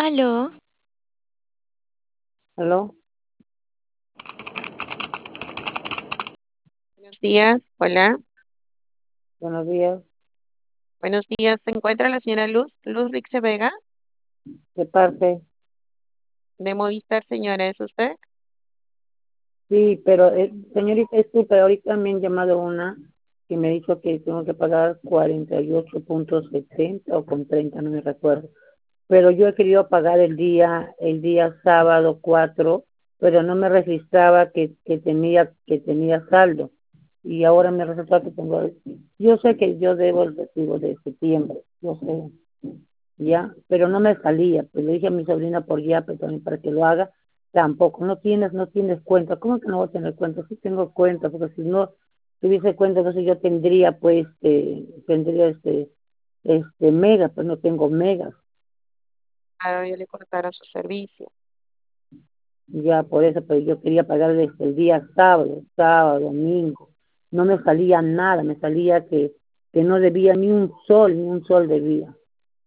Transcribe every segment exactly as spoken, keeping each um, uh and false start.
Aló, ¿Aló? Buenos días, hola, Buenos días. buenos días. ¿Se encuentra la señora Luz? Luz Rixe Vega, ¿De parte? de Movistar, señora, ¿es usted? Sí, pero eh, señorita, disculpe, ahorita me han llamado una que me dijo que tengo que pagar cuarenta y ocho punto setenta o con treinta, no me recuerdo. Pero yo he querido pagar el día, el día sábado cuatro, pero no me registraba que, que tenía, que tenía saldo. Y ahora me resulta que tengo, yo sé que yo debo el recibo de septiembre, yo sé. Ya, pero no me salía, pues le dije a mi sobrina por ya, pero también para que lo haga, tampoco, no tienes, no tienes cuenta, ¿cómo que no voy a tener cuenta? Sí tengo cuenta, porque si no tuviese cuenta, entonces yo tendría, pues, este, tendría este, este, mega, pues no tengo megas, Claro, ya le cortaron su servicio. ya por eso, pero yo quería pagar desde el día sábado, sábado, domingo, no me salía nada, me salía que, que no debía ni un sol, ni un sol debía,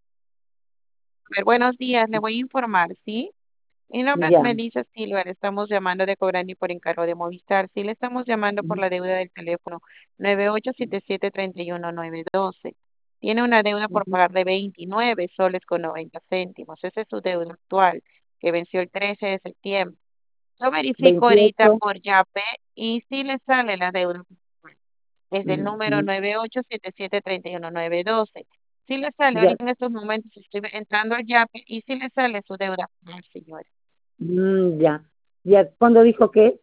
A ver, buenos días, le voy a informar, ¿sí? Mi nombre es ya, Melissa Silva, le estamos llamando de Cobrani por encargo de Movistar, sí, le estamos llamando por la deuda del teléfono nueve ocho siete siete, tres uno nueve uno dos. Tiene una deuda por pagar de veintinueve soles con noventa céntimos. Esa es su deuda actual, que venció el trece de septiembre. Yo verifico ahorita veintiocho, por Yape y si le sale la deuda. Es del número mm, nueve ocho siete siete, tres uno nueve uno dos. Si le sale ya, ahorita en estos momentos, estoy entrando al Yape y si le sale su deuda al señor. mm, ya, ya, cuando dijo que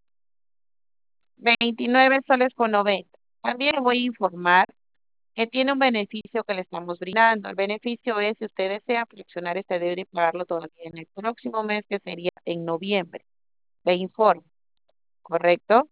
veintinueve soles con noventa. También le voy a informar que tiene un beneficio que le estamos brindando. El beneficio es si usted desea fraccionar este deuda y pagarlo todavía en el próximo mes, que sería en noviembre. Le informo, ¿correcto?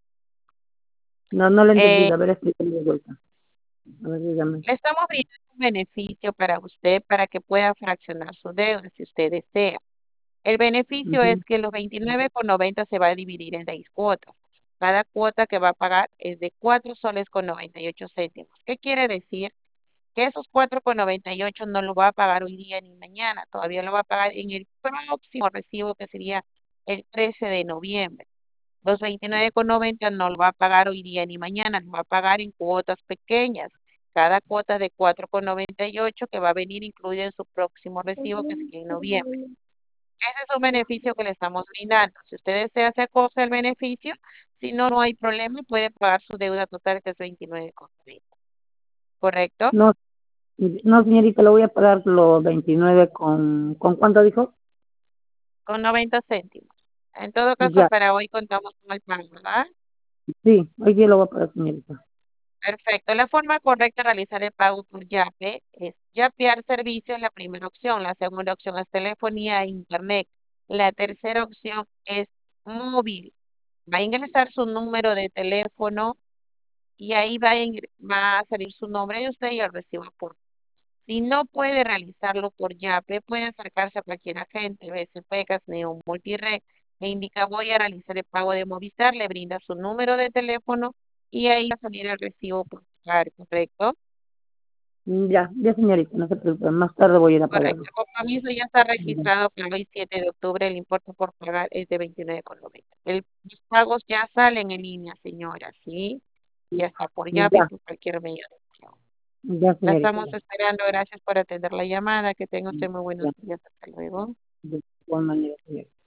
no, no lo he Eh, entendido. A ver, explícame de vuelta. A ver, dígame. Le estamos brindando un beneficio para usted para que pueda fraccionar su deuda si usted desea. El beneficio Ujú. es que los veintinueve con noventa se va a dividir en seis cuotas. Cada cuota que va a pagar es de cuatro soles con noventa y ocho céntimos. ¿Qué quiere decir? Que esos cuatro con noventa y ocho no lo va a pagar hoy día ni mañana, todavía lo va a pagar en el próximo recibo, que sería el trece de noviembre. Los veintinueve con noventa no lo va a pagar hoy día ni mañana, lo va a pagar en cuotas pequeñas. Cada cuota de cuatro con noventa y ocho que va a venir incluida en su próximo recibo, que sería en noviembre. Ese es un beneficio que le estamos brindando. Si usted desea, se acoge al beneficio. Si no, no hay problema, puede pagar su deuda total, que es veintinueve con noventa. ¿Correcto? No, no, señorita, lo voy a pagar los veintinueve con, ¿con cuánto dijo? Con noventa céntimos. En todo caso, Ya, para hoy contamos con el pago, ¿verdad? sí, hoy día lo voy a pagar, señorita. Perfecto. La forma correcta de realizar el pago por Yape es Yapear servicio, es la primera opción. La segunda opción es telefonía e internet. La tercera opción es móvil. Va a ingresar su número de teléfono y ahí va a, ingre- va a salir su nombre de usted y el recibo por. Si no puede realizarlo por Yape, puede acercarse a cualquier agente, B C Pecas, Neo Multired, e indica: voy a realizar el pago de Movistar, le brinda su número de teléfono y ahí va a salir el recibo por pagar, ¿correcto? Ya, ya, señorita, no se preocupe, más tarde voy a ir a Correcto. pagarlo. El compromiso ya está Ya, registrado para hoy siete de octubre, el importe por pagar es de veintinueve con noventa. El, los pagos ya salen en línea, señora, ¿sí? Ya está por Yape y ya, por cualquier medio de pago. ya, La señorita, estamos ya, esperando. Gracias por atender la llamada. Que tenga usted muy buenos ya, días. Hasta luego. de igual manera, señorita.